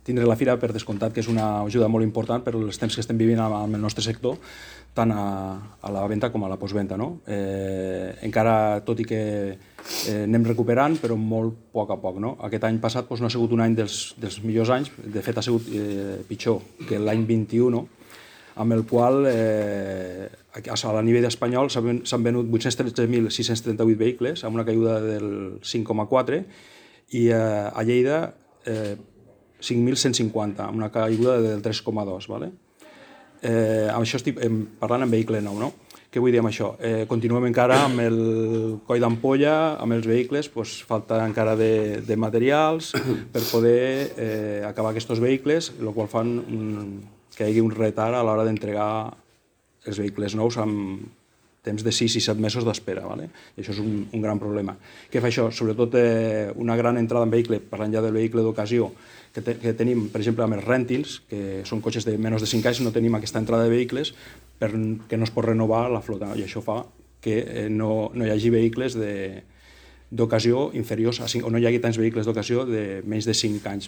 Tindre la fira, per descomptat, que és una ajuda molt important per els temps que estem vivint amb el nostre sector, tant a la venda com a la postvenda, no? Encara, tot i que anem recuperant, però molt a poc, no? Aquest any passat no ha sigut un any dels millors anys, de fet ha sigut pitjor que l'any 21, no? Amb el qual a nivell espanyol s'han venut 813.638 vehicles, amb una caiguda del 5,4, i a Lleida 5.150, amb una caiguda del 3,2. Amb això estic parlant en vehicle nou, no? Què vull dir amb això? Continuem encara amb el coll d'ampolla, amb els vehicles, falta encara de materials per poder acabar aquests vehicles, el qual fan que hi hagi un retard a l'hora d'entregar els vehicles nous amb temps de 6 i 7 mesos d'espera. I això és un gran problema. Què fa això? Sobretot una gran entrada en vehicle, parlant ja del vehicle d'ocasió, que tenim, per exemple, amb els rèntils, que són cotxes de menys de 5 anys, no tenim aquesta entrada de vehicles perquè no es pot renovar la flota, i això fa que no hi hagi vehicles d'ocasió inferiors a 5, o no hi hagi tants vehicles d'ocasió de menys de 5 anys.